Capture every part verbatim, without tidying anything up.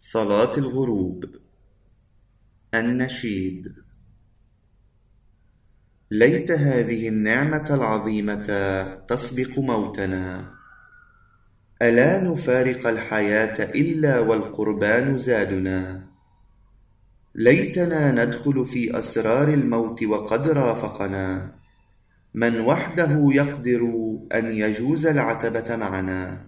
صلاة الغروب. النشيد. ليت هذه النعمة العظيمة تسبق موتنا، ألا نفارق الحياة إلا والقربان زادنا. ليتنا ندخل في أسرار الموت وقد رافقنا من وحده يقدر أن يجوز العتبة معنا.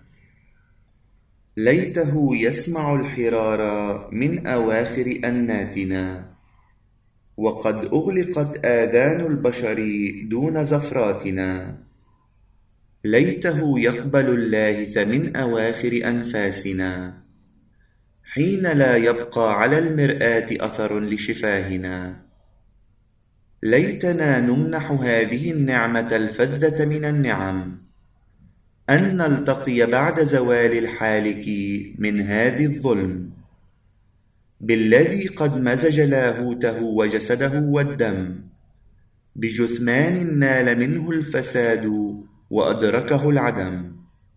ليته يسمع الحرار من أواخر أناتنا، وقد أغلقت آذان البشر دون زفراتنا. ليته يقبل اللاهث من أواخر أنفاسنا، حين لا يبقى على المرآة أثر لشفاهنا. ليتنا نمنح هذه النعمة الفذة من النعم، أن نلتقي بعد زوال الحالك من هذه الظلم بالذي قد مزج لاهوته وجسده والدم، بجثمان نال منه الفساد وأدركه العدم.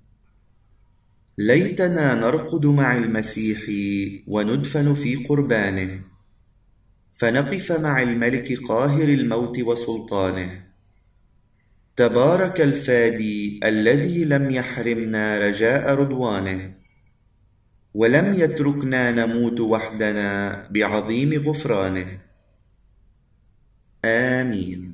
ليتنا نرقد مع المسيح وندفن في قربانه، فنقف مع الملك قاهر الموت وسلطانه. تبارك الفادي الذي لم يحرمنا رجاء رضوانه، ولم يتركنا نموت وحدنا بعظيم غفرانه. آمين.